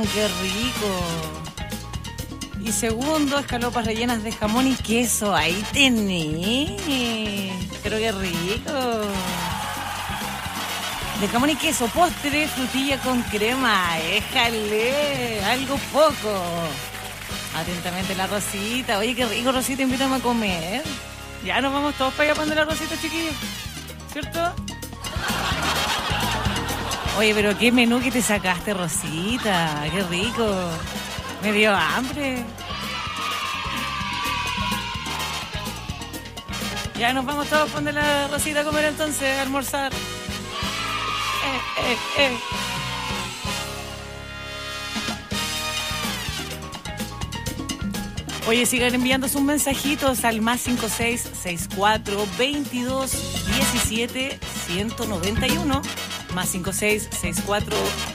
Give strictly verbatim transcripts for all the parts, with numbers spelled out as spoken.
qué rico. Y segundo, escalopas rellenas de jamón y queso. Ahí tenés. Pero qué rico. De jamón y queso, postre, frutilla con crema. Éjale, algo poco. Atentamente la Rosita. Oye, qué rico, Rosita, invítame a comer. Ya nos vamos todos para allá para la Rosita, chiquillos. ¿Cierto? Oye, pero qué menú que te sacaste, Rosita. Qué rico. Me dio hambre. Ya nos vamos todos con la Rosita a comer entonces, a almorzar. Eh, eh, eh. Oye, sigan enviando sus mensajitos al más cinco seis seis cuatro veintidós diecisiete ciento noventa y uno. Más cinco seis seis cuatro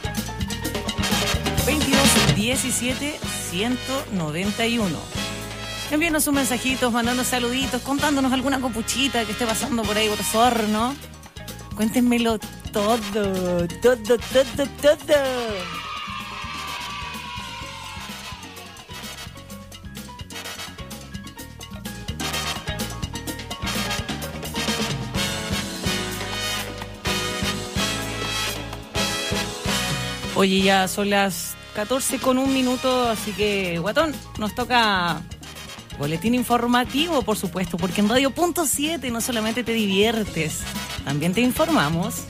veintidós diecisiete ciento noventa y uno. Envíenos sus mensajitos, mandando saluditos, contándonos alguna copuchita que esté pasando por ahí por Osorno. Cuéntenmelo todo, todo, todo, todo. Oye, ya son las catorce con un minuto, así que, guatón, nos toca boletín informativo, por supuesto, porque en Radio Punto siete no solamente te diviertes, también te informamos.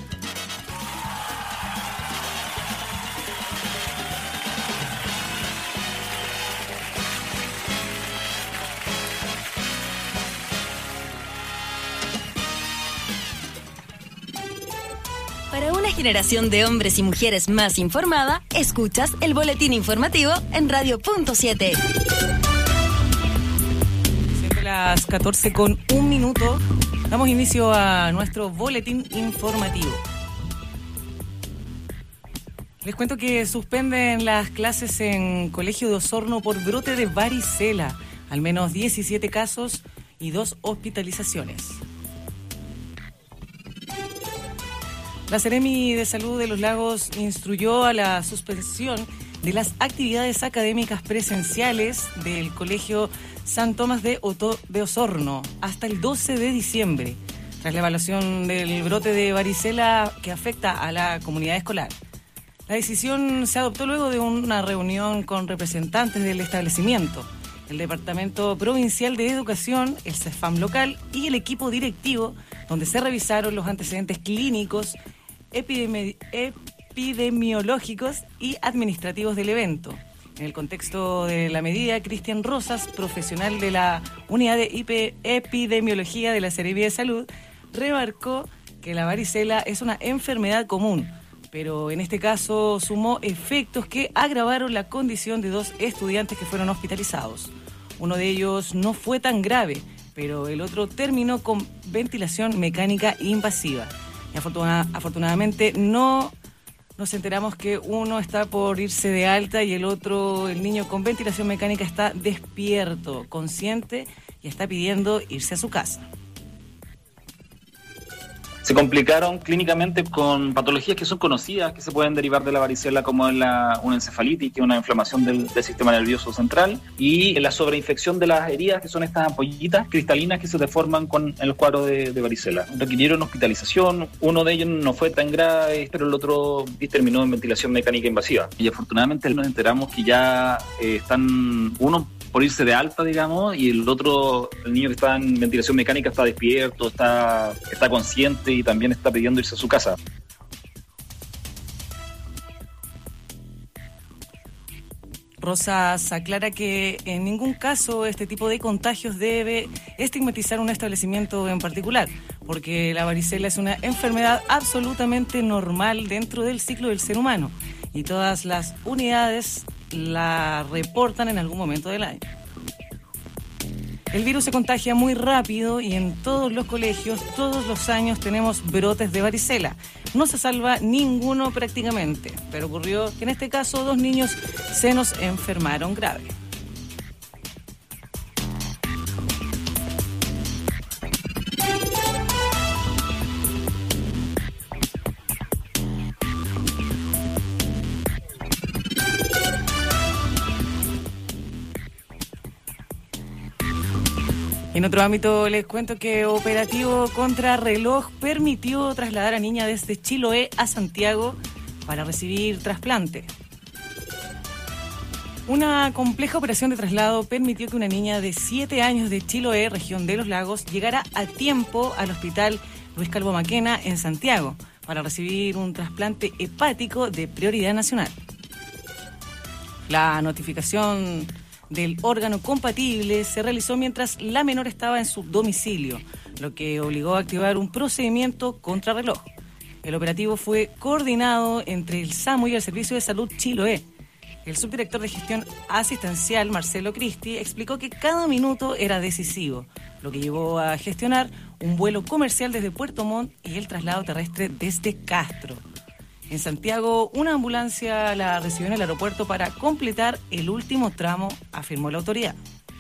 Para una generación de hombres y mujeres más informada, escuchas el boletín informativo en Radio Punto siete. Siempre las catorce con un minuto, damos inicio a nuestro boletín informativo. Les cuento que suspenden las clases en Colegio de Osorno por brote de varicela. Al menos diecisiete casos y dos hospitalizaciones. La Seremi de Salud de Los Lagos instruyó a la suspensión de las actividades académicas presenciales del Colegio San Tomás de, Oto, de Osorno hasta el doce de diciembre, tras la evaluación del brote de varicela que afecta a la comunidad escolar. La decisión se adoptó luego de una reunión con representantes del establecimiento, el Departamento Provincial de Educación, el CEFAM local y el equipo directivo, donde se revisaron los antecedentes clínicos, epidemi- epidemiológicos y administrativos del evento. En el contexto de la medida, Cristian Rosas, profesional de la Unidad de Hipe- Epidemiología de la Seremi de Salud, remarcó que la varicela es una enfermedad común, pero en este caso sumó efectos que agravaron la condición de dos estudiantes que fueron hospitalizados. Uno de ellos no fue tan grave, pero el otro terminó con ventilación mecánica invasiva. Y afortuna- afortunadamente no nos enteramos que uno está por irse de alta y el otro, el niño con ventilación mecánica, está despierto, consciente y está pidiendo irse a su casa. Se complicaron clínicamente con patologías que son conocidas, que se pueden derivar de la varicela, como es la, una encefalitis, que es una inflamación del, del sistema nervioso central, y la sobreinfección de las heridas, que son estas ampollitas cristalinas que se deforman con el cuadro de, de varicela. Requirieron hospitalización, uno de ellos no fue tan grave, pero el otro terminó en ventilación mecánica invasiva. Y afortunadamente nos enteramos que ya eh, están, uno por irse de alta, digamos, y el otro, el niño que está en ventilación mecánica, está despierto, está, está consciente y también está pidiendo irse a su casa. Rosas aclara que en ningún caso este tipo de contagios debe estigmatizar un establecimiento en particular, porque la varicela es una enfermedad absolutamente normal dentro del ciclo del ser humano y todas las unidades la reportan en algún momento del año. El virus se contagia muy rápido y en todos los colegios, todos los años tenemos brotes de varicela. No se salva ninguno prácticamente, pero ocurrió que en este caso dos niños se nos enfermaron grave. En otro ámbito les cuento que operativo contrarreloj permitió trasladar a niña desde Chiloé a Santiago para recibir trasplante. Una compleja operación de traslado permitió que una niña de siete años de Chiloé, región de Los Lagos, llegara a tiempo al hospital Luis Calvo Maquena en Santiago para recibir un trasplante hepático de prioridad nacional. La notificación del órgano compatible se realizó mientras la menor estaba en su domicilio, lo que obligó a activar un procedimiento contrarreloj. El operativo fue coordinado entre el SAMU y el Servicio de Salud Chiloé. El subdirector de gestión asistencial, Marcelo Cristi, explicó que cada minuto era decisivo, lo que llevó a gestionar un vuelo comercial desde Puerto Montt y el traslado terrestre desde Castro. En Santiago, una ambulancia la recibió en el aeropuerto para completar el último tramo, afirmó la autoridad.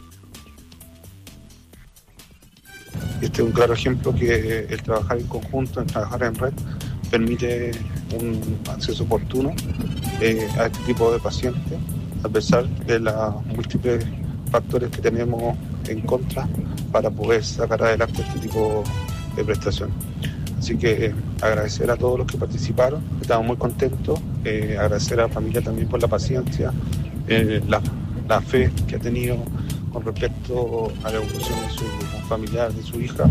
Este es un claro ejemplo que el trabajar en conjunto, el trabajar en red, permite un acceso oportuno eh, a este tipo de pacientes, a pesar de los múltiples factores que tenemos en contra para poder sacar adelante este tipo de prestación. Así que eh, agradecer a todos los que participaron, estamos muy contentos, eh, agradecer a la familia también por la paciencia, eh, la, la fe que ha tenido con respecto a la evolución de su familiar, de su hija.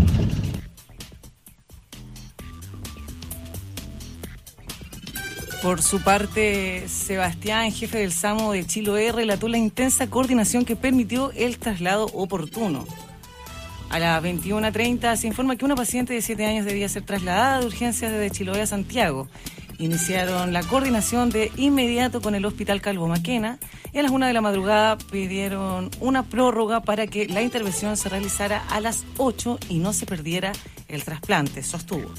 Por su parte, Sebastián, jefe del SAMU de Chiloé, relató la intensa coordinación que permitió el traslado oportuno. A las veintiuna treinta se informa que una paciente de siete años debía ser trasladada de urgencias desde Chiloé a Santiago. Iniciaron la coordinación de inmediato con el Hospital Calvo Maquena y a las una de la madrugada pidieron una prórroga para que la intervención se realizara a las ocho y no se perdiera el trasplante, sostuvo.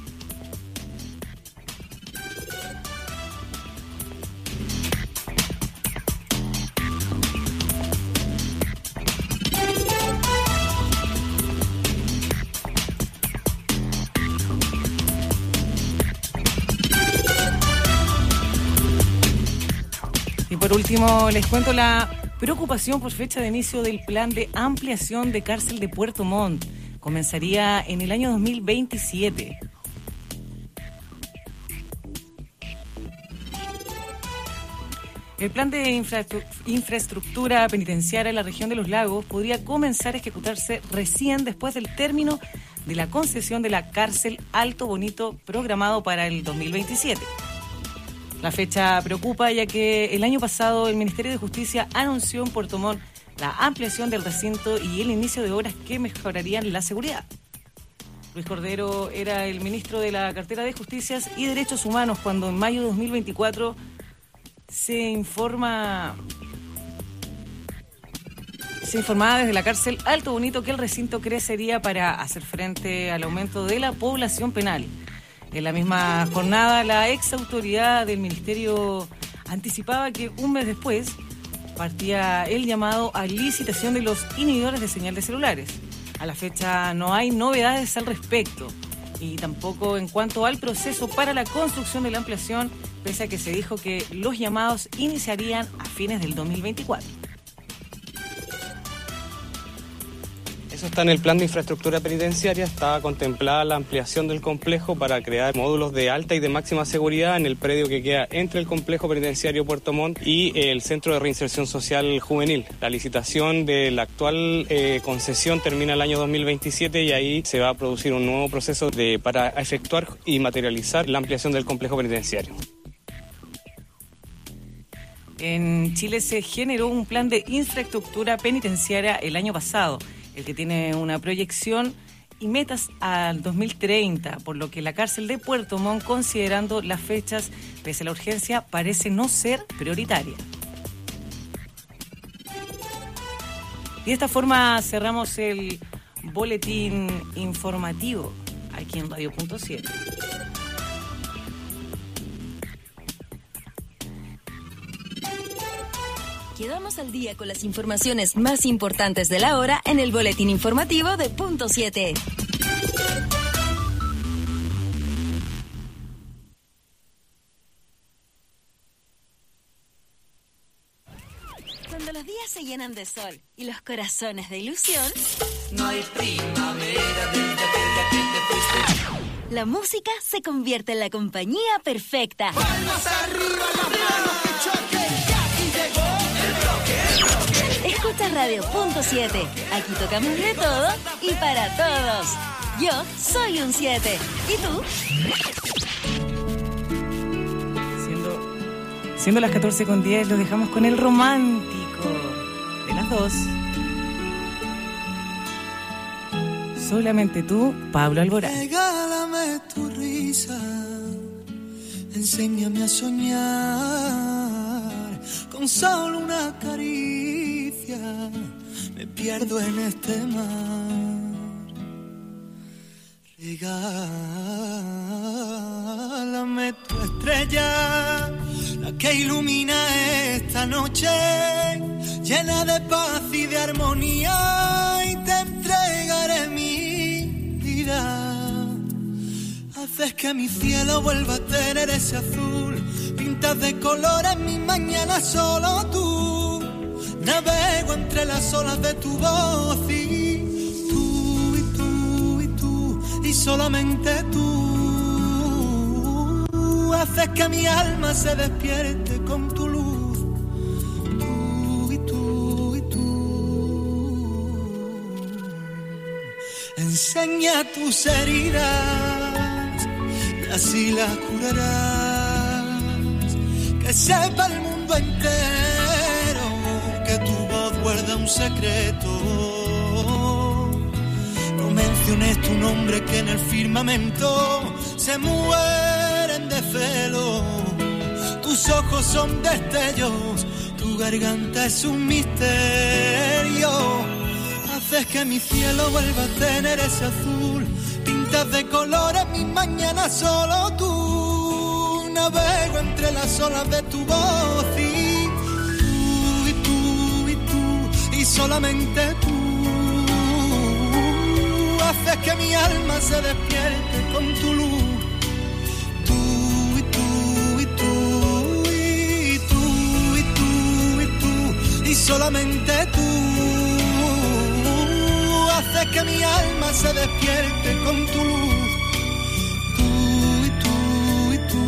Por último, les cuento la preocupación por fecha de inicio del plan de ampliación de cárcel de Puerto Montt. Comenzaría en el año dos mil veintisiete. El plan de infra- infraestructura penitenciaria en la región de Los Lagos podría comenzar a ejecutarse recién después del término de la concesión de la cárcel Alto Bonito programado para el dos mil veintisiete. La fecha preocupa ya que el año pasado el Ministerio de Justicia anunció en Puerto Montt la ampliación del recinto y el inicio de obras que mejorarían la seguridad. Luis Cordero era el ministro de la cartera de Justicias y Derechos Humanos cuando en mayo de dos mil veinticuatro se informa se informaba desde la cárcel Alto Bonito que el recinto crecería para hacer frente al aumento de la población penal. En la misma jornada, la ex autoridad del ministerio anticipaba que un mes después partía el llamado a licitación de los inhibidores de señal de celulares. A la fecha no hay novedades al respecto y tampoco en cuanto al proceso para la construcción de la ampliación, pese a que se dijo que los llamados iniciarían a fines del dos mil veinticuatro. Eso está en el plan de infraestructura penitenciaria, está contemplada la ampliación del complejo para crear módulos de alta y de máxima seguridad en el predio que queda entre el complejo penitenciario Puerto Montt y el Centro de Reinserción Social Juvenil. La licitación de la actual eh, concesión termina el año dos mil veintisiete y ahí se va a producir un nuevo proceso de, para efectuar y materializar la ampliación del complejo penitenciario. En Chile se generó un plan de infraestructura penitenciaria el año pasado, el que tiene una proyección y metas al dos mil treinta, por lo que la cárcel de Puerto Montt, considerando las fechas, pese a la urgencia, parece no ser prioritaria. Y de esta forma cerramos el boletín informativo aquí en Radio Punto siete. Quedamos al día con las informaciones más importantes de la hora en el boletín informativo de Punto siete. Cuando los días se llenan de sol y los corazones de ilusión, no hay primavera desde aquel día que te fuiste. La música se convierte en la compañía perfecta. ¡Palmas arriba las manos que choquen! ¡Ya aquí llegó el bloque, el bloque! Escucha Radio Punto siete. Aquí tocamos de todo y para todos. Yo soy un siete. ¿Y tú? Siendo, siendo las catorce con diez, lo dejamos con el romántico de las dos. Solamente tú, Pablo Alborán. Regálame tu risa, enséñame a soñar. Con solo una caricia me pierdo en este mar. Regálame tu estrella, la que ilumina esta noche, llena de paz y de armonía, y te entregaré mi vida. Haces que mi cielo vuelva a tener ese azul, pintas de colores mis mañanas solo tú. Navego entre las olas de tu voz y tú, y tú, y tú, y solamente tú. Haces que mi alma se despierte con tu luz. Tú y tú y tú. Enseña tus heridas y así las curarás. Que sepa el mundo entero que tu voz guarda un secreto. No menciones tu nombre que en el firmamento se mueren de celo. Tus ojos son destellos, tu garganta es un misterio. Haces que mi cielo vuelva a tener ese azul, pintas de colores mis mañanas solo tú. Navego entre las olas de tu voz y tú, y tú, y tú, y solamente tú. Haces que mi alma se despierte con tu luz. Tú y tú y tú y tú y tú y tú y solamente tú. Haces que mi alma se despierte con tu luz. Tú y tú y tú.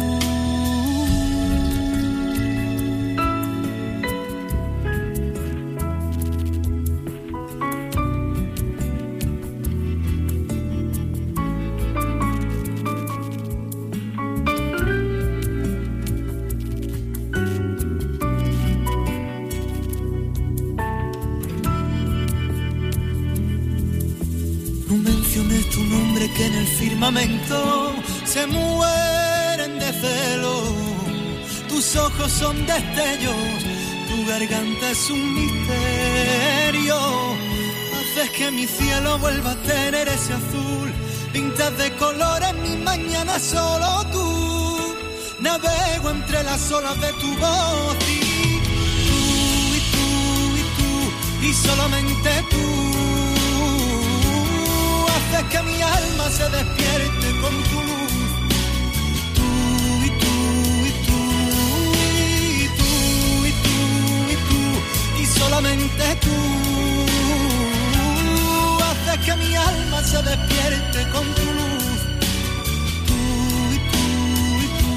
Tu nombre que en el firmamento se mueren de celo. Tus ojos son destellos, tu garganta es un misterio. Haces que mi cielo vuelva a tener ese azul, pintas de colores mis mañanas solo tú. Navego entre las olas de tu voz y tú y tú y tú y solamente tú. Haces que mi alma se despierte con tu luz. Tú y tú y tú y tú y tú y tú y solamente tú. Haces que mi alma se despierte con tu luz. Tú y tú y tú.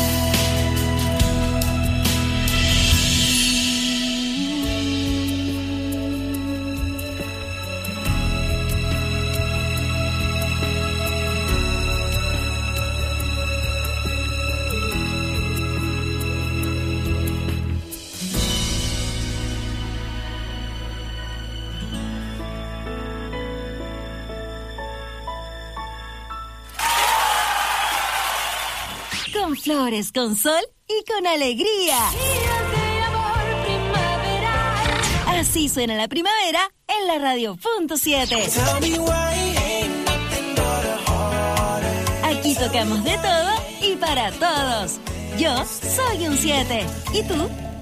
Con flores, con sol y con alegría. Así suena la primavera en la Radio Punto siete. Aquí tocamos de todo y para todos. Yo soy un siete. ¿Y tú?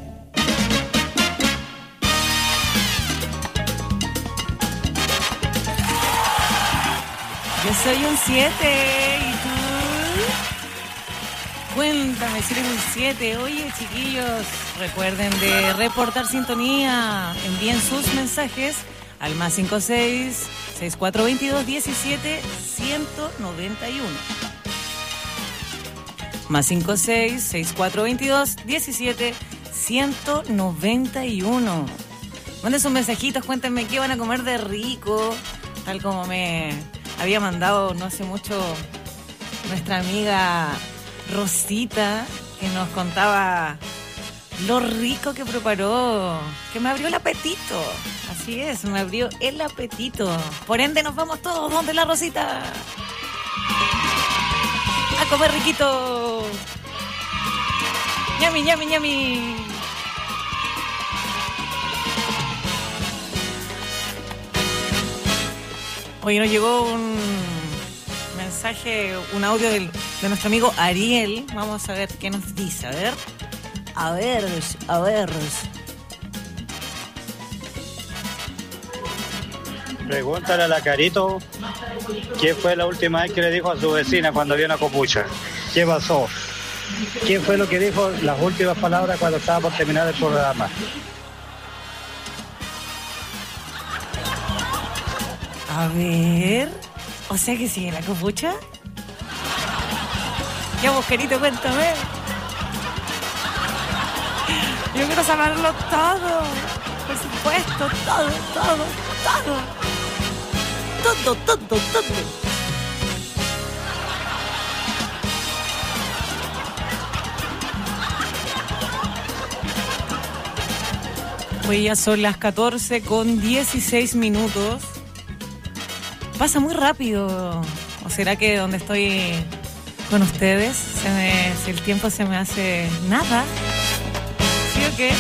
Yo soy un siete. ¿Y tú? Cuéntame si eres un siete. Oye, chiquillos, Recuerden de reportar sintonía. Envíen sus mensajes al más cinco seis, seis cuatro dos dos, diecisiete, ciento noventa y uno. Más cinco seis, seis cuatro dos dos, diecisiete, ciento noventa y uno. Manden sus mensajitos, cuéntenme qué van a comer de rico, tal como me había mandado no hace mucho nuestra amiga Rosita, que nos contaba lo rico que preparó, que me abrió el apetito. Así es, me abrió el apetito. Por ende nos vamos todos donde la Rosita a comer riquito. Ñami, ñami, ñami. Hoy nos llegó un mensaje, un audio del, de nuestro amigo Ariel. Vamos a ver qué nos dice, a ver. A ver, a ver. Pregúntale a la Carito qué fue la última vez que le dijo a su vecina cuando vio una copucha. ¿Qué pasó? ¿Qué fue lo que dijo las últimas palabras cuando estaba por terminar el programa? A ver. O sea que sigue la copucha. Ya vos, Carito, cuéntame. Yo quiero saberlo todo. Por supuesto, todo, todo, todo. Todo, todo, todo. Hoy ya son las catorce con dieciséis minutos. Pasa muy rápido. ¿O será que donde estoy con ustedes se me, si el tiempo se me hace nada? ¿Sí o qué?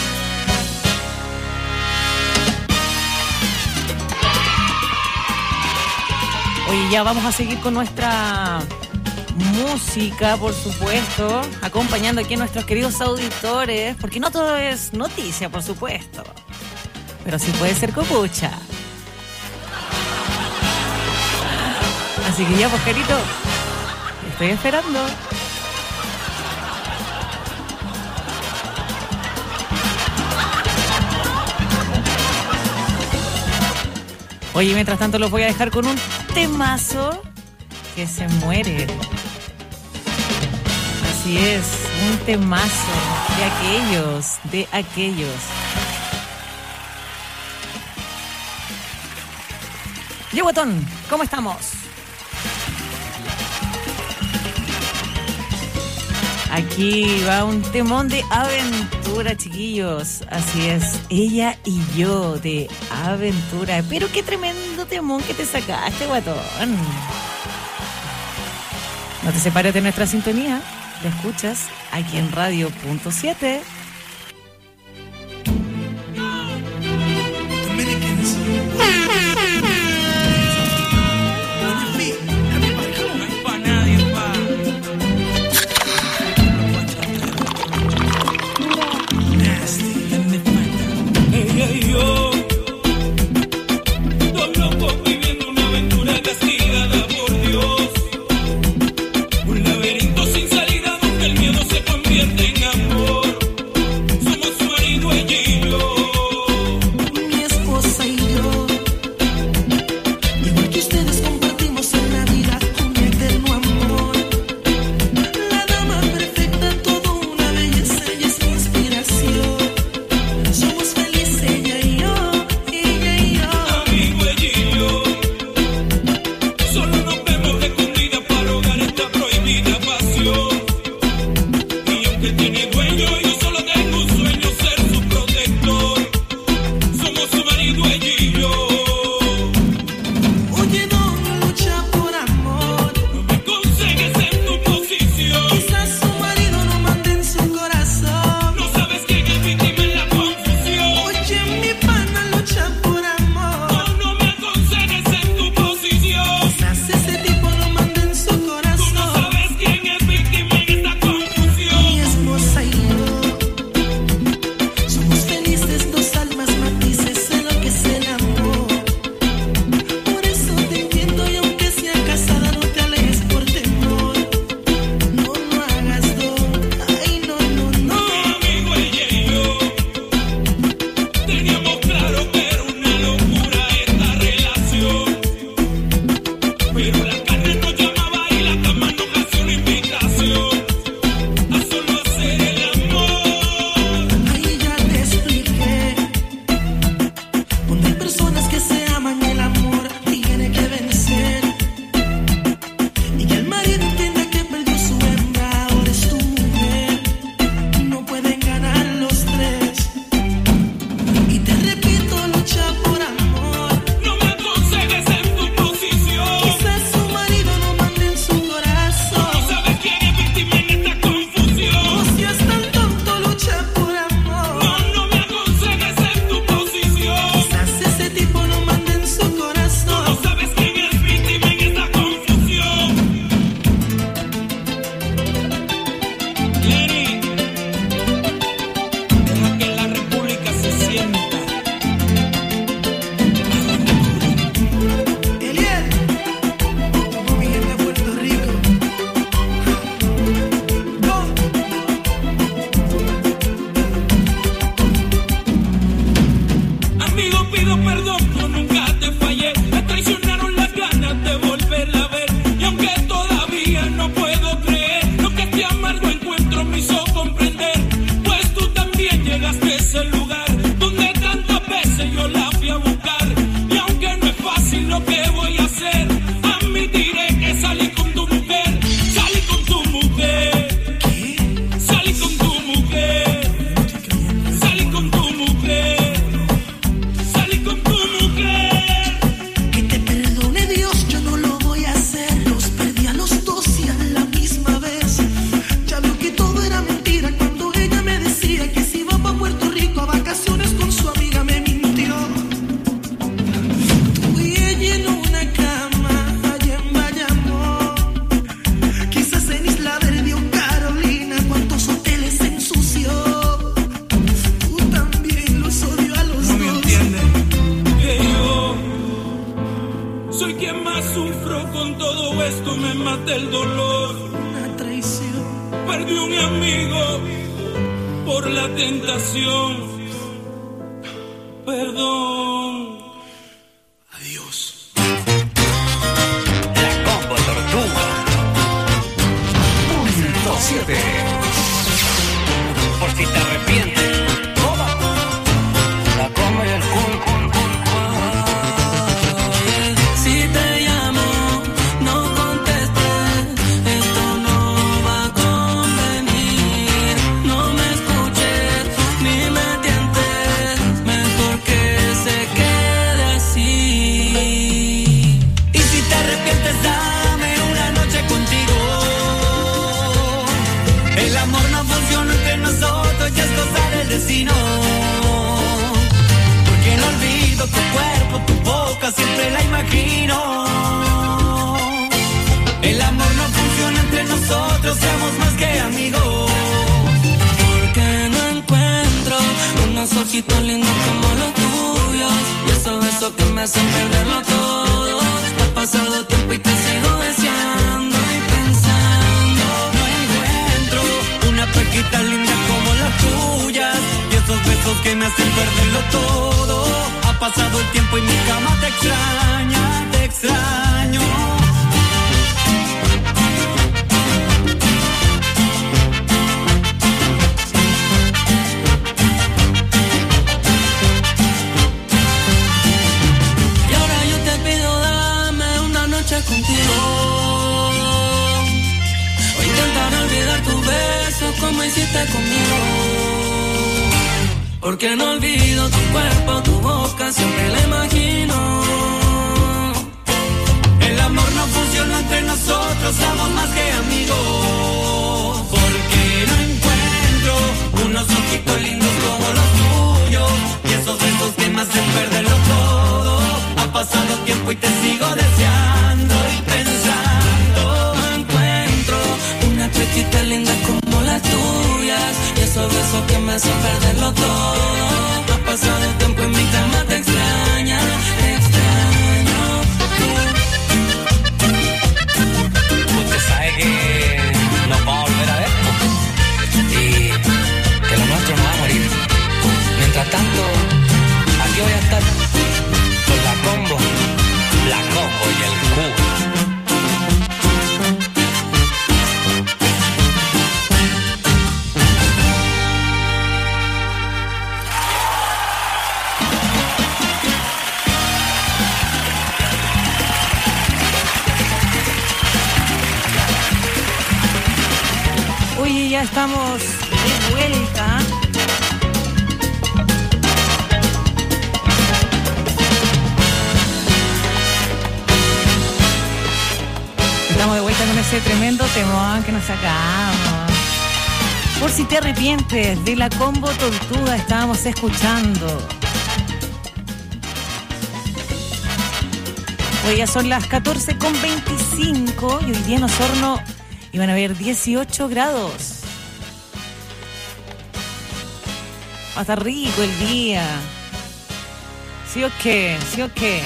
Oye, ya vamos a seguir con nuestra música, por supuesto, acompañando aquí a nuestros queridos auditores, porque no todo es noticia, por supuesto, pero sí puede ser copucha. Así que ya, pues, Carito, estoy esperando. Oye, mientras tanto los voy a dejar con un temazo que se muere. Así es, un temazo de aquellos, de aquellos. Yo, Guatón, ¿cómo estamos? Aquí va un temón de aventura, chiquillos. Así es, ella y yo de aventura. Pero qué tremendo temón que te sacaste, Guatón. No te separes de nuestra sintonía. La escuchas aquí en Radio Punto siete. Un laberinto sin salida donde el miedo se convierte en amor. víctimas del dolor. Una traición. Perdí un amigo por la tentación. Perdón. Adiós. La Combo Tortuga. Punto siete. Por si te arrepientes. La Combo y el Kun. Porque no olvido tu cuerpo, tu boca, siempre la imagino. El amor no funciona entre nosotros, seamos más que amigos. Porque no encuentro unos ojitos lindos como los tuyos y esos besos que me hacen perderlo todo. Ha pasado tiempo y te sigo deseando y pensando. No encuentro una perquita linda como las tuyas. Esos besos que me hacen perderlo todo. Ha pasado el tiempo y mi cama te extraña, te extraño. Y ahora yo te pido, dame una noche contigo. O intentar olvidar tus besos como hiciste conmigo. Porque no olvido tu cuerpo, tu boca, siempre la imagino. El amor no funciona entre nosotros, somos más que amigos. Porque no encuentro unos ojitos lindos como los tuyos y esos besos que me hacen perderlo todo. Ha pasado tiempo y te sigo deseando y pensando. No encuentro una chiquita linda como las tuyas y esos besos que me hacen perderlo todo. Ha pasado el tiempo y mi cama te extraña, te extraño. Usted sabe que nos vamos a volver a ver y que lo nuestro no va a morir. Mientras tanto, aquí voy a estar con la Combo, la Combo y el Q. Oye, ya estamos de vuelta. Estamos de vuelta con ese tremendo temón que nos sacamos. Por si te arrepientes, de la Combo Tortuga estábamos escuchando. Hoy ya son las catorce con veinticinco y hoy día en Osorno iban a haber dieciocho grados. Va a estar rico el día. ¿Sí o qué? ¿Sí o qué?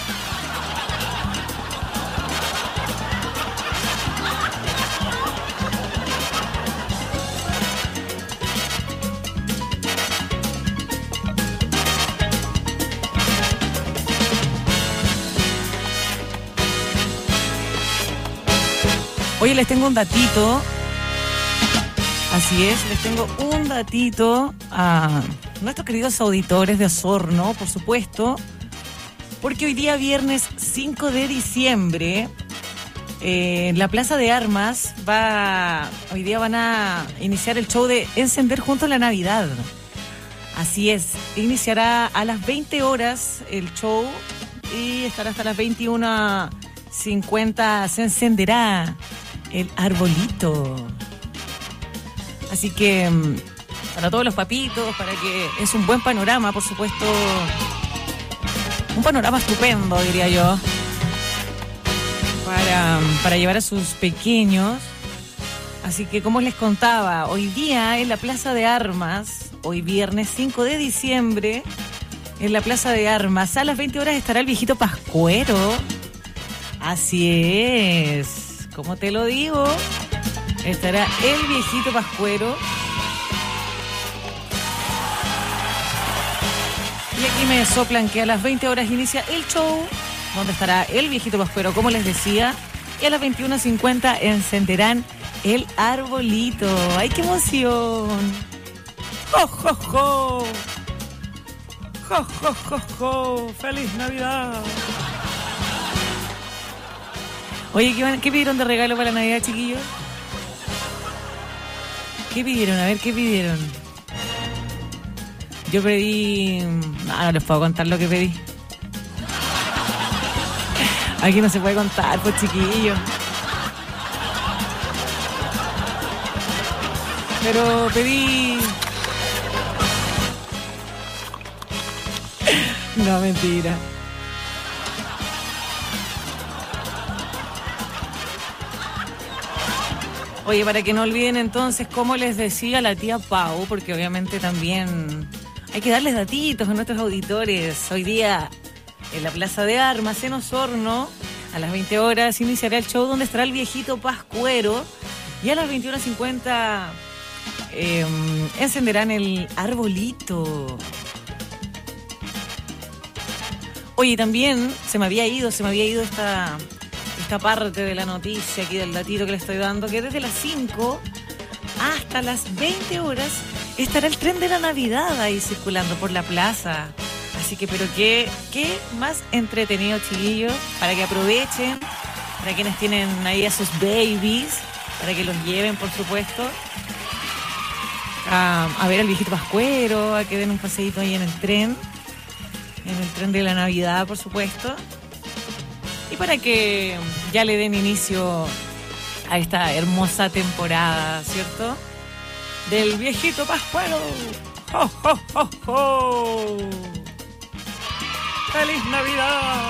Oye, les tengo un datito. Así es, les tengo un datito a nuestros queridos auditores de Osorno, por supuesto, porque hoy día viernes cinco de diciembre eh, en la Plaza de Armas va, hoy día van a iniciar el show de Encender Juntos la Navidad. Así es, iniciará a las veinte horas el show y estará hasta las veintiuna cincuenta, se encenderá el arbolito. Así que para todos los papitos, para que es un buen panorama, por supuesto, un panorama estupendo, diría yo, para, para llevar a sus pequeños. Así que, como les contaba, hoy día en la Plaza de Armas, hoy viernes cinco de diciembre, en la Plaza de Armas, a las veinte horas estará el viejito Pascuero. Así es, como te lo digo, estará el viejito Pascuero. Y aquí me soplan que a las veinte horas inicia el show, donde estará el viejito Pascuero, como les decía. Y a las veintiuna cincuenta encenderán el arbolito. ¡Ay, qué emoción! ¡Jo, jo, jo! ¡Jo, jo, jo, jo! ¡Feliz Navidad! Oye, ¿qué, van, ¿qué pidieron de regalo para la Navidad, chiquillos? ¿Qué pidieron? A ver, ¿qué pidieron? Yo pedí... No, no les puedo contar lo que pedí. Aquí no se puede contar, pues, chiquillos. Pero pedí... No, mentira. Oye, para que no olviden entonces, como les decía la tía Pau, porque obviamente también hay que darles datitos a nuestros auditores. Hoy día en la Plaza de Armas, en Osorno, a las veinte horas iniciará el show donde estará el viejito Pascuero y a las veintiuna cincuenta eh, encenderán el arbolito. Oye, también se me había ido, se me había ido esta... esta parte de la noticia aquí del datito que le estoy dando, que desde las cinco hasta las veinte horas estará el tren de la Navidad ahí circulando por la plaza. Así que, pero qué, qué más entretenido, chiquillos, para que aprovechen, para quienes tienen ahí a sus babies, para que los lleven, por supuesto, a, a ver al viejito Pascuero, a que den un paseíto ahí en el tren, en el tren de la Navidad, por supuesto. Y para que ya le den inicio a esta hermosa temporada, ¿cierto? Del viejito Pascuero. ¡Oh, oh, oh, oh! ¡Feliz Navidad!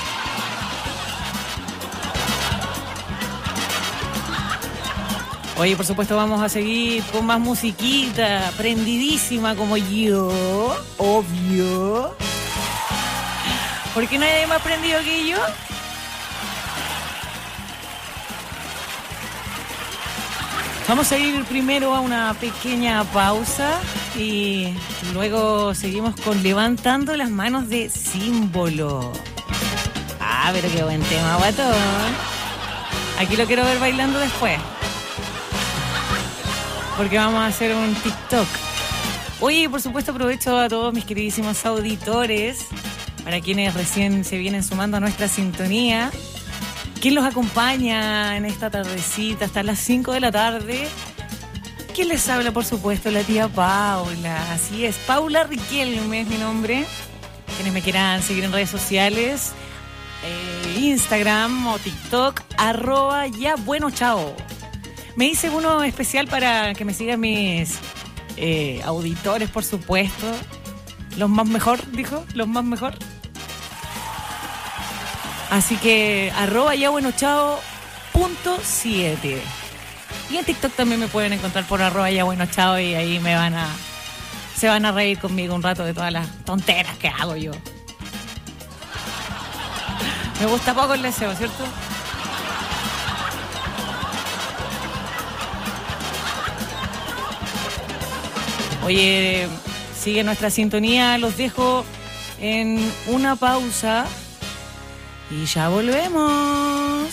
Oye, por supuesto vamos a seguir con más musiquita, prendidísima como yo, obvio. ¿Por qué nadie más prendido que yo? Vamos a ir primero a una pequeña pausa y luego seguimos con Levantando las Manos de Símbolo. Ah, pero qué buen tema, guatón. Aquí lo quiero ver bailando después, porque vamos a hacer un TikTok. Oye, por supuesto aprovecho a todos mis queridísimos auditores, para quienes recién se vienen sumando a nuestra sintonía. ¿Quién los acompaña en esta tardecita hasta las cinco de la tarde? ¿Quién les habla? Por supuesto, la tía Paula. Así es, Paula Riquelme es mi nombre. Quienes me quieran seguir en redes sociales, eh, Instagram o TikTok, arroba ya bueno chao. Me hice uno especial para que me sigan mis eh, auditores, por supuesto. Los más mejor, dijo, los más mejor. Así que arroba ya bueno chao punto siete. Y en TikTok también me pueden encontrar por arroba ya bueno chao, y ahí me van a se van a reír conmigo un rato de todas las tonteras que hago yo. Me gusta poco el deseo, ¿cierto? Oye, sigue nuestra sintonía, los dejo en una pausa. Y ya volvemos.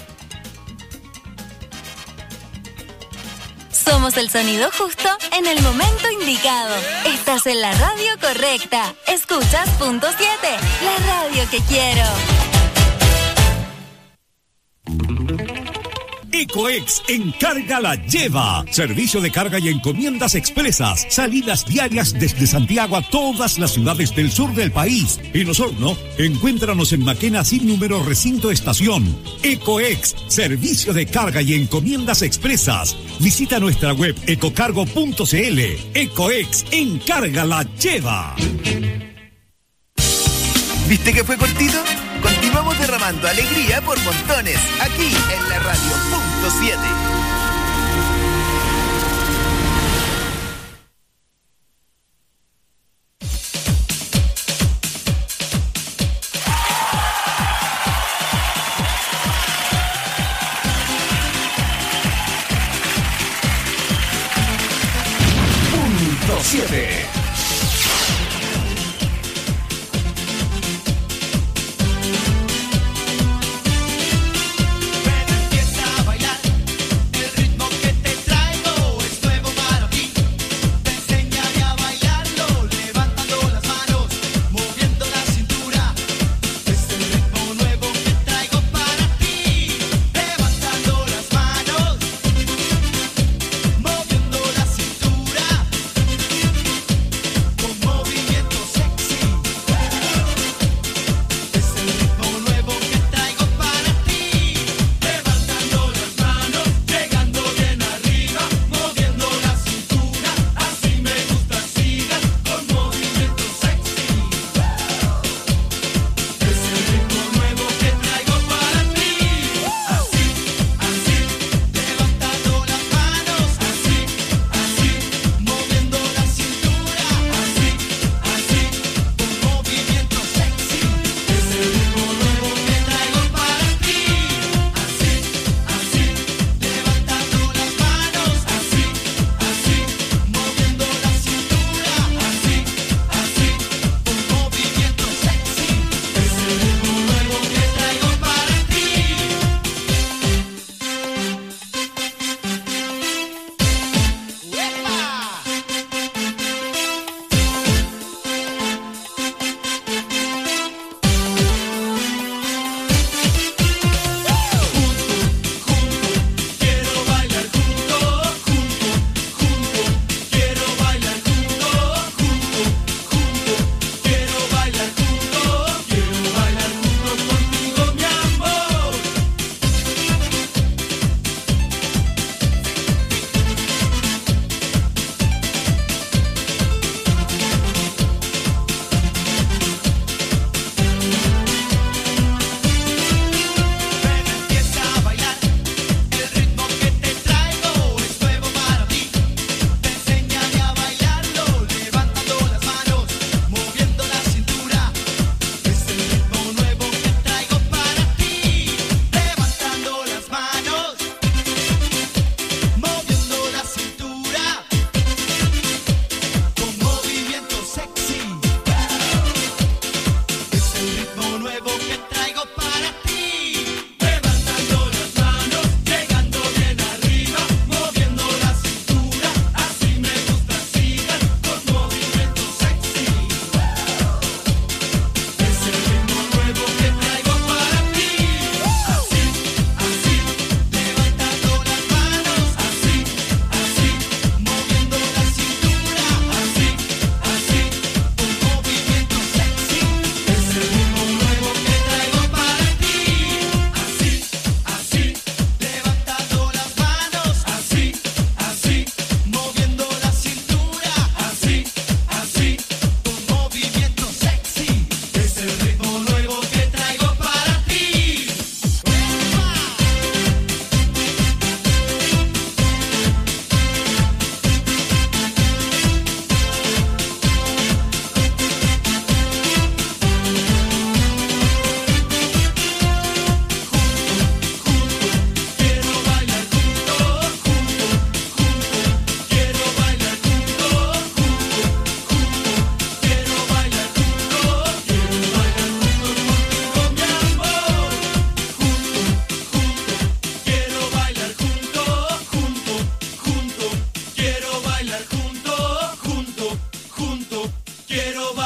Somos el sonido justo en el momento indicado. Estás en la radio correcta. Escuchas Punto siete, la radio que quiero. Ecoex Encarga la Lleva. Servicio de carga y encomiendas expresas. Salidas diarias desde Santiago a todas las ciudades del sur del país. En Osorno, encuéntranos en Maquena sin número recinto estación. Ecoex, servicio de carga y encomiendas expresas. Visita nuestra web ecocargo punto cl. Ecoex Encarga la Lleva. ¿Viste que fue cortito? Continuamos derramando alegría por montones, aquí en la radio Punto siete.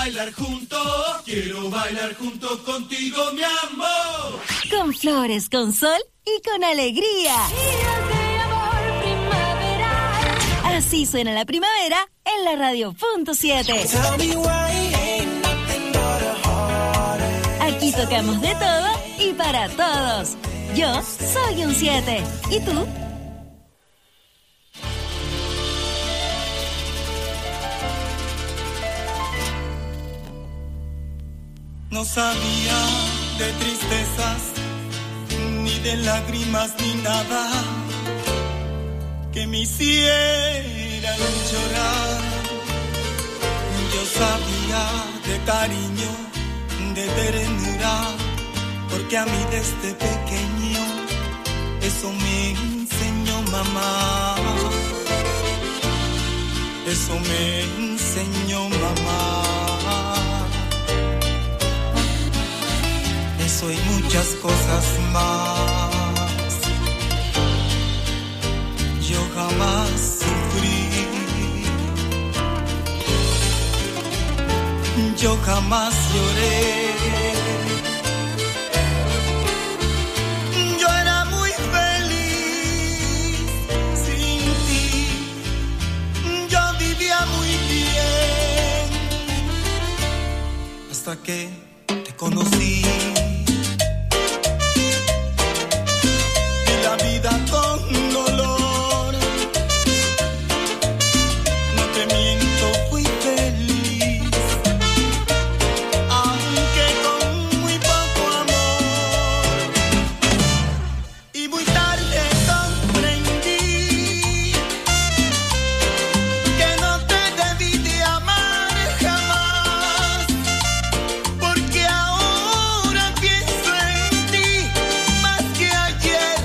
bailar junto, quiero bailar junto contigo, mi amor. Con flores, con sol y con alegría. Así suena la primavera en la radio punto siete. Aquí tocamos de todo y para todos. Yo soy un siete. ¿Y tú? No sabía de tristezas, ni de lágrimas, ni nada que me hicieran llorar. Yo sabía de cariño, de ternura, porque a mí desde pequeño eso me enseñó mamá. Eso me enseñó mamá. Eso y muchas cosas más. Yo jamás sufrí, yo jamás lloré. Yo era muy feliz sin ti, yo vivía muy bien, hasta que te conocí. La vida con dolor, no te miento, fui feliz, aunque con muy poco amor. Y muy tarde comprendí que no te debí de amar jamás, porque ahora pienso en ti más que ayer.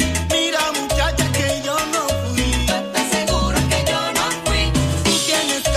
Tienes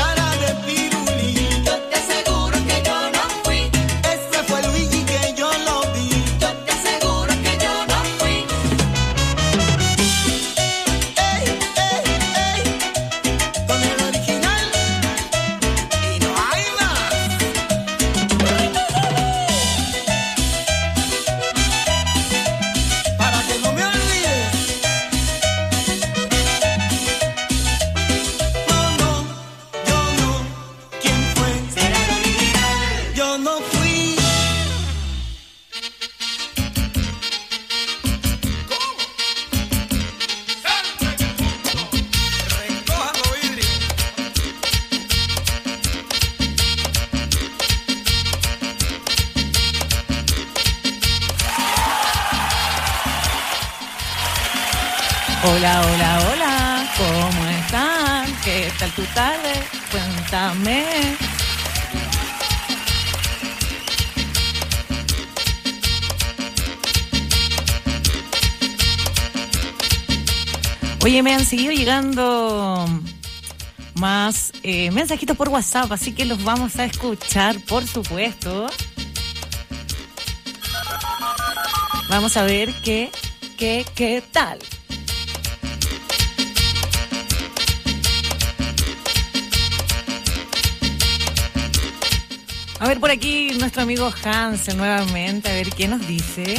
Hola, hola, hola, ¿cómo están? ¿Qué tal tu tarde? Cuéntame. Oye, me han seguido llegando más eh, mensajitos por WhatsApp, así que los vamos a escuchar, por supuesto. Vamos a ver qué, qué, qué tal. A ver por aquí nuestro amigo Hansel nuevamente, a ver qué nos dice.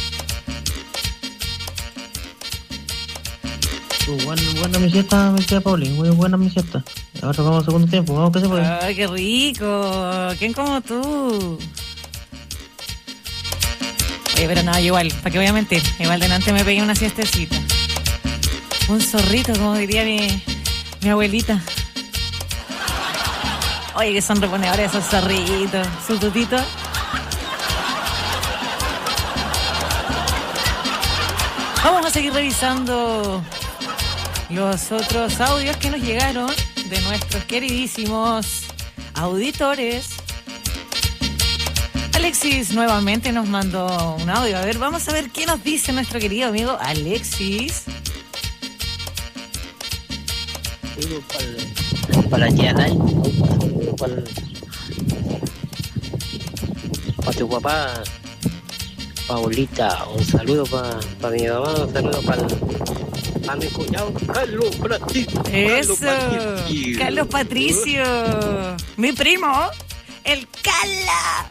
Buena, buena mi siesta, mi tía Pauli, muy buena mi siesta. Ahora vamos al segundo tiempo, vamos que se puede. ¡Ay, qué rico! ¿Quién como tú? Oye, pero nada, igual, ¿para qué voy a mentir? Igual delante me pegué una siestecita. Un zorrito, como diría mi, mi abuelita. Oye, que son reponedores esos zorritos. Su tutito. Vamos a seguir revisando los otros audios que nos llegaron de nuestros queridísimos auditores. Alexis nuevamente nos mandó un audio. A ver, vamos a ver qué nos dice nuestro querido amigo Alexis. Para la Yanay, para, para tu papá, Paulita, un saludo para pa mi mamá, un saludo para pa mi cuñado, Carlos Patricio. Eso, Carlos, Carlos Patricio, mi primo, el Cala.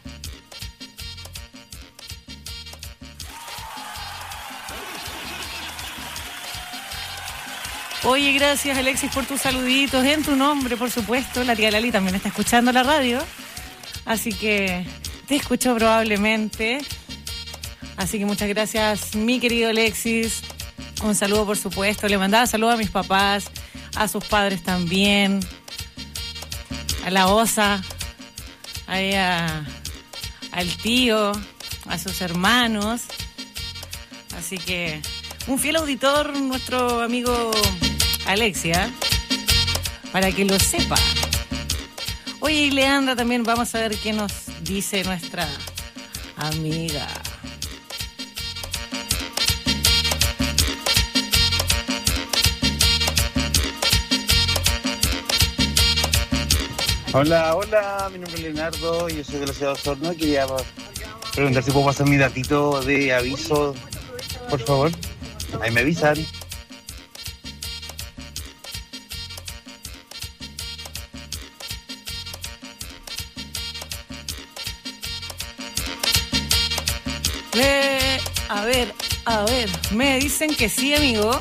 Oye, gracias Alexis por tus saluditos, en tu nombre, por supuesto. La tía Lali también está escuchando la radio, así que te escuchó probablemente. Así que muchas gracias, mi querido Alexis. Un saludo, por supuesto. Le mandaba saludos a mis papás, a sus padres también, a la osa, a ella, al tío, a sus hermanos. Así que un fiel auditor, nuestro amigo Alexia, para que lo sepa. Oye, y Leandra también, vamos a ver qué nos dice nuestra amiga. Hola, hola, mi nombre es Leonardo, yo soy de la ciudad de Osorno y quería preguntar si puedo pasar mi datito de aviso, por favor. Ahí me avisan. Eh, a ver, a ver, me dicen que sí, amigo.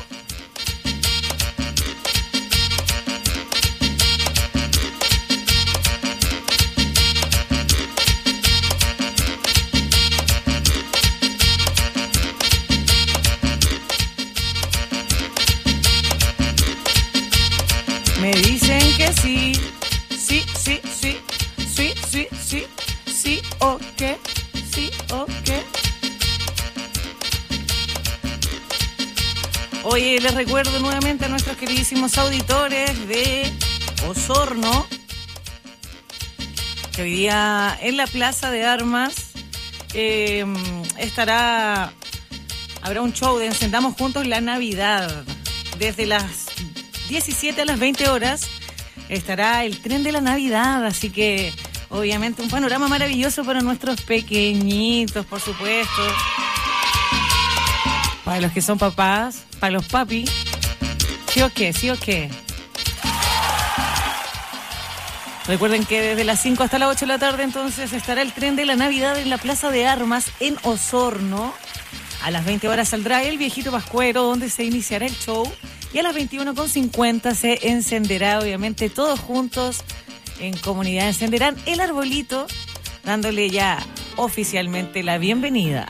Me dicen que sí, sí, sí, sí, sí, sí, sí, sí, o qué, sí, o qué. Oye, les recuerdo nuevamente a nuestros queridísimos auditores de Osorno que hoy día en la Plaza de Armas eh, estará, habrá un show de Encendamos Juntos la Navidad. Desde las diecisiete a las veinte horas estará el tren de la Navidad, así que obviamente un panorama maravilloso para nuestros pequeñitos, por supuesto. Para los que son papás, para los papis. ¿Sí o qué? ¿Sí o qué? Recuerden que desde las cinco hasta las ocho de la tarde entonces estará el tren de la Navidad en la Plaza de Armas en Osorno. A las veinte horas saldrá el viejito pascuero donde se iniciará el show. Y a las veintiuno con cincuenta se encenderá, obviamente, todos juntos en comunidad encenderán el arbolito, dándole ya oficialmente la bienvenida.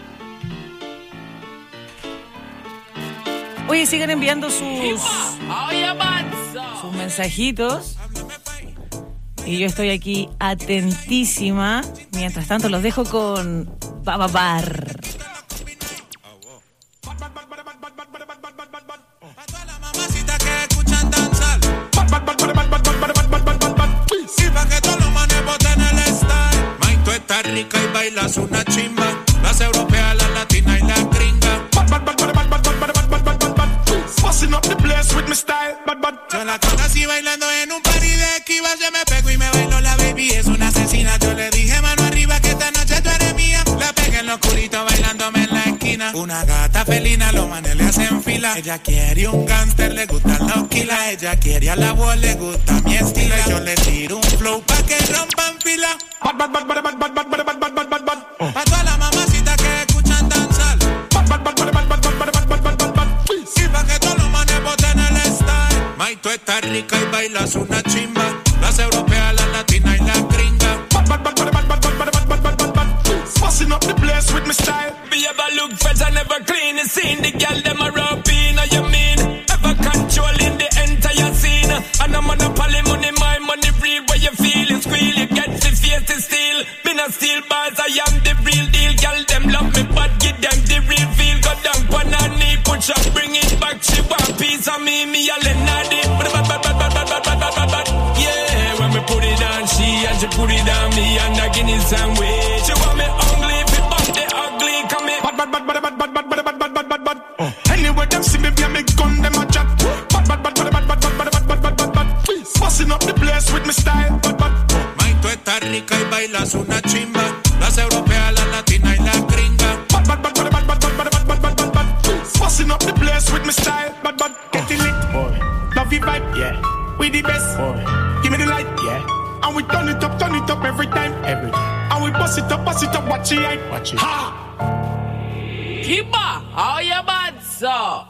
Oye, sigan enviando sus, sus mensajitos. Y yo estoy aquí atentísima. Mientras tanto, los dejo con Bababar. with my style, but, but. Yo la conocí bailando en un party de esquiva, se me pegó y me bailó la baby, es una asesina. Yo le dije mano arriba que esta noche tú eres mía. La pegué en lo oscurito bailándome en la esquina. Una gata felina, los manes le hacen fila. Ella quiere un gangster, le gustan los kilas. Ella quiere a la voz, le gusta mi estilo. Yo le tiro un flow pa' que rompan fila. Bad, bad, bad, bad, bad, bad, bad, bad, bad, bad, bad, bad. Pa' todas las mamacitas que escuchan danzar. Bad, bad, bad, bad, bad, bad, bad, bad, bad, bad, bad, bad. Y pa' que todos los manes boten el style. May, tú estás rica y bailas una chimba. Las europeas, las latinas y las gringas. Bad, bad, bad, bad, bad, bad, bad, bad, bad, bad, bad, bad. Fussing up the place with my style. Me ever look fresh and never clean. You seen the girl them a rub in, you mean? Ever controlling the entire scene. And I'm on a poly money, my money real. Where you feel it squeal, you get the face to steal. Me not steal bars, I am the real deal. Girl them love me, but give them the real feel. Go down on her knee, push up, bring it back. She want piece of me, me a lenadi. Yeah, when me put it on she and she put it on me and I give it some way. She want me ugly, if it bump the ugly, come here. Bad, bad, bad, bad, bad, bad, bad, bad, bad, bad, bad, bad. Anyway, them see me, be me gun, them a chat. Bad, bad, bad, bad, bad, bad, bad, bad, bad, bad, bad, bad. Fussing up the place with my style, bad, bad. May, tú estás rica y bailas una chimba. Las europeas, las latinas y las gringas. Bad, bad, bad, bad, bad, bad, bad, bad, bad, bad, bad, bad. Fussing up the place with my style, bad, bad. Get it lit, boy. Love you vibe, yeah. We the best, boy. Give me the light, yeah. And we turn it up, turn it up every time, every time. And we bust it up, bust it up, watch it, right? Watch it. Ha! Kiba, how you bad, so?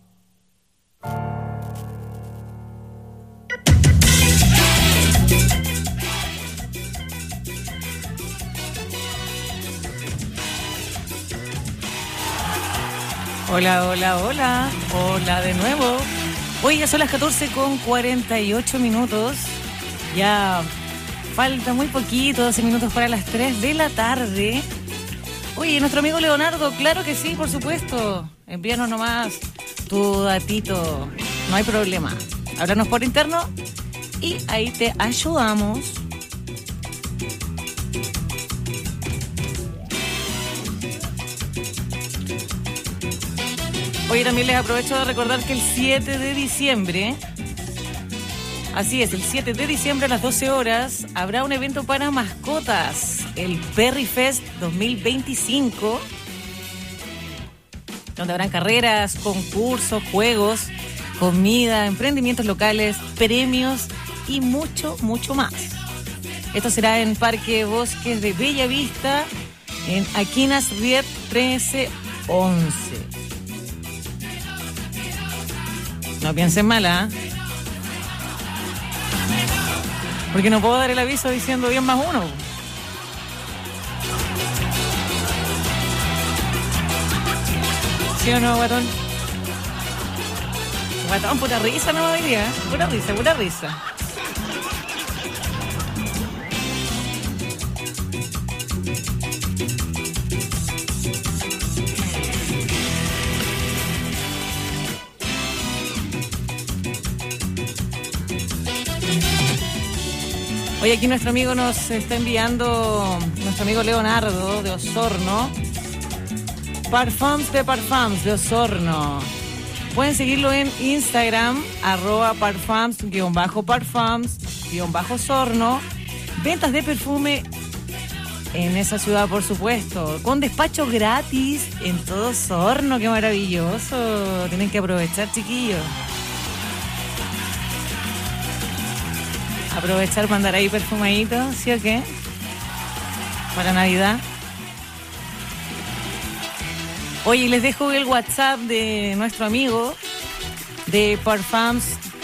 Hola, hola, hola. Hola de nuevo. Hoy ya son las catorce con cuarenta y ocho minutos. Ya falta muy poquito, doce minutos para las tres de la tarde. Oye, nuestro amigo Leonardo, claro que sí, por supuesto. Envíanos nomás tu datito. No hay problema. Háblanos por interno y ahí te ayudamos. Oye, también les aprovecho de recordar que el siete de diciembre, así es, el siete de diciembre a las doce horas, habrá un evento para mascotas, el Perry Fest dos mil veinticinco, donde habrán carreras, concursos, juegos, comida, emprendimientos locales, premios y mucho, mucho más. Esto será en Parque Bosques de Bella Vista, en Aquinas Riet trece once. No piensen mal, ¿ah? ¿eh? Porque no puedo dar el aviso diciendo diez más uno. ¿Sí o no, guatón? Guatón, pura risa no me diría, ¿eh? Pura risa, pura risa. Hoy aquí nuestro amigo nos está enviando, nuestro amigo Leonardo de Osorno, Parfums de Parfums de Osorno. Pueden seguirlo en Instagram, arroba parfums, guión bajo parfums, guión bajo Osorno. Ventas de perfume en esa ciudad, por supuesto, con despacho gratis en todo Osorno. ¡Qué maravilloso! Tienen que aprovechar, chiquillos. Aprovechar para andar ahí perfumadito, ¿sí o qué? Para Navidad. Oye, les dejo el WhatsApp de nuestro amigo de Parfums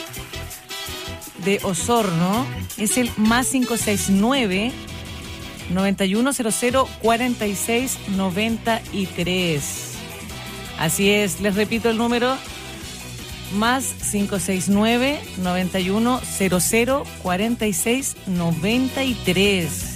de Osorno. Es el más cinco seis nueve, nueve uno cero cero, cuatro seis nueve tres. Así es, les repito el número. Más cinco seis nueve, nueve uno cero cero, cuatro seis nueve tres.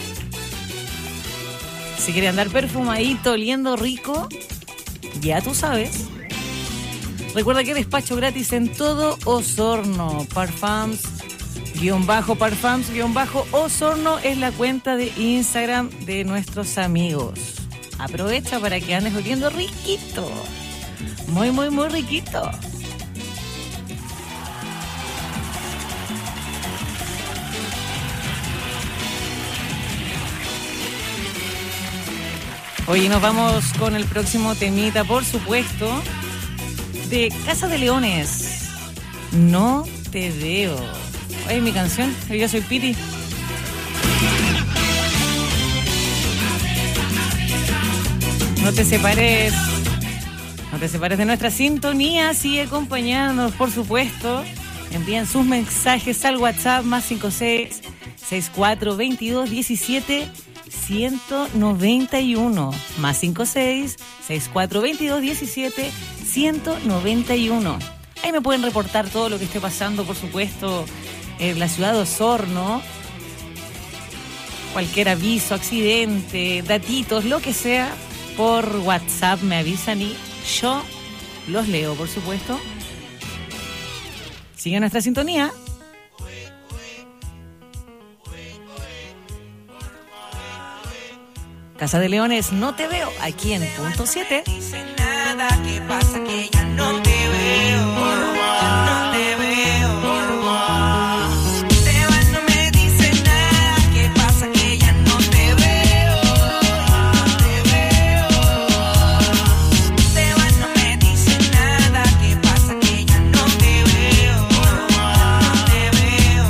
Si quieres andar perfumadito, oliendo rico, ya tú sabes. Recuerda que despacho gratis en todo Osorno. Parfums, guión bajo, Parfums, guión bajo, Osorno es la cuenta de Instagram de nuestros amigos. Aprovecha para que andes oliendo riquito. Muy, muy, muy riquito. Oye, nos vamos con el próximo temita, por supuesto, de Casa de Leones. No te veo. Oye, mi canción, yo soy Piti. No te separes. No te separes de nuestra sintonía. Sigue acompañándonos, por supuesto. Envían sus mensajes al WhatsApp más cinco seis, seis cuatro, veintidós, diecisiete, ciento noventa y uno. Más cinco seis, seis cuatro, veintidós, diecisiete, ciento noventa y uno. Ahí me pueden reportar todo lo que esté pasando, por supuesto, en la ciudad de Osorno. Cualquier aviso, accidente, datitos, lo que sea, por WhatsApp me avisan y yo los leo, por supuesto. Sigue nuestra sintonía. Casa de Leones, no te veo, aquí en punto siete. Nada, ¿qué pasa? Que ya no te veo, ya no te veo. Te vas, no me dices nada, ¿qué pasa? Que ya no te veo, no te veo. Te vas, no me dices nada, ¿qué pasa? Que ya no te veo, no te veo.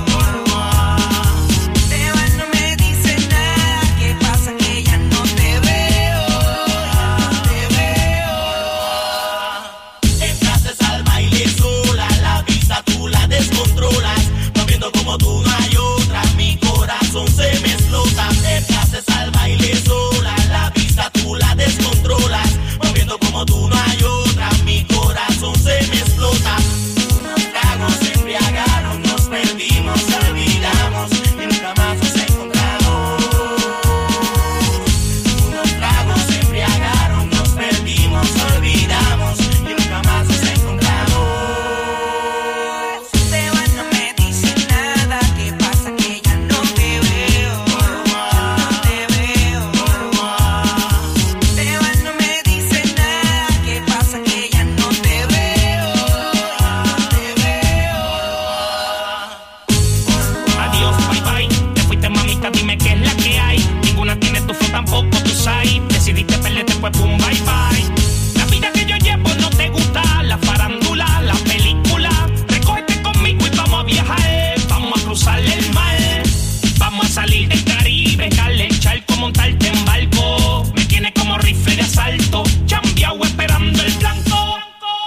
Te vas, no me dices nada, ¿qué pasa? Que ya no te veo, no te veo. Entraste al baile sola, la vista tú la descontrolas, moviendo como tú no hay otra, mi corazón se me explota. Entraste al baile sola, la vista tú la descontrolas, moviendo como tú no hay otra, mi corazón se me explota. Unos tragos se embriagaron, nos perdimos, olvidamos y nunca más nos encontramos. Unos tragos se embriagaron, nos perdimos, olvidamos y nunca más nos encontramos. Te vas, no me dices nada, ¿qué pasa? Que ya no te veo, no te veo. Te vas, no me dices nada, ¿qué pasa? Que ya no te veo, no te veo. Adiós, bye bye, te fuiste mamita, dime qué es la que hay. Ninguna tiene tu foto, tampoco tu site. Decidiste perderte, pues pum, bye bye. La vida que yo llevo no te gusta, la farándula, la película. Recógete conmigo y vamos a viajar, vamos a cruzar el mar. Vamos a salir del Caribe, darle el charco, montarte en barco. Me tiene como rifle de asalto, chambeado esperando el blanco.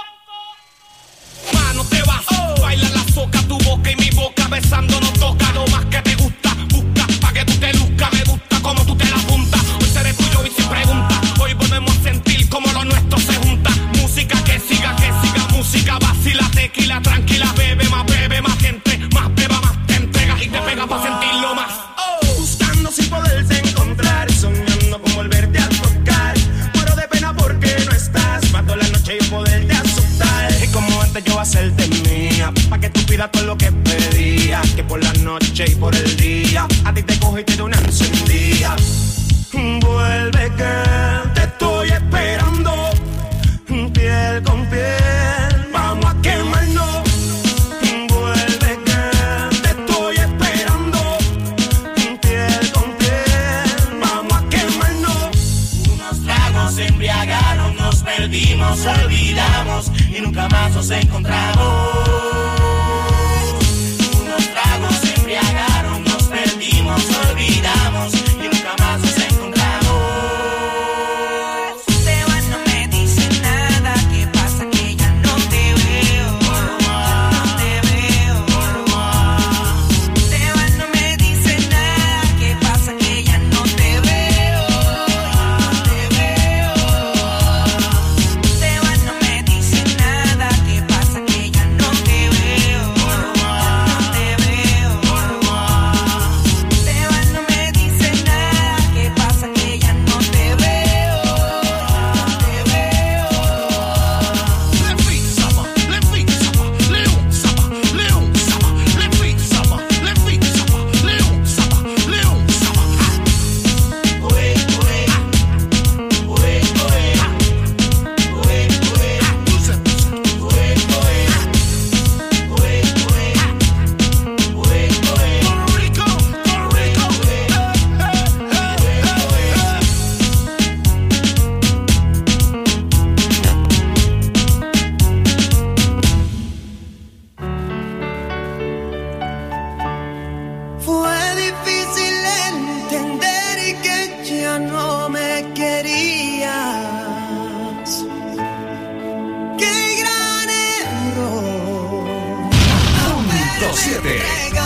Mano te vas, baila la soca, tu boca y mi boca besando nos toca. Lo más que te gusta, busca pa' que tú te luzcas. Me gusta como tú te la apuntas. Hoy seré tuyo y sin pregunta. Hoy volvemos a sentir como lo nuestro se junta. Música que siga, que siga música. Vacila, tequila, tranquila, bebe más, bebe más gente. Más beba, más te entregas y te pega pa' sentirlo más. Buscando sin poderse encontrar, soñando con volverte a tocar. Muero de pena porque no estás, pa' toda la noche yo poderte asustar. Y como antes yo hacerte mía, pa' que tú pidas todo lo que pedía. Que por la noche y por el día, a ti te cojo y te doy una encendida. Vuelve que te estoy esperando, piel con piel, vamos a quemarnos. Vuelve que te estoy esperando, piel con piel, vamos a quemarnos. Unos tragos se embriagaron, nos perdimos, olvidamos y nunca más nos encontramos. Unos tragos se embriagaron, nos perdimos, olvidamos y nunca más nos encontramos. Te vas, no me dices nada, ¿qué pasa? Que ya no te veo, no te veo. Te vas, no me dices nada, ¿qué pasa? Que ya no te veo, no te veo. Te vas, no me dices nada, ¿qué pasa? Que punto siete.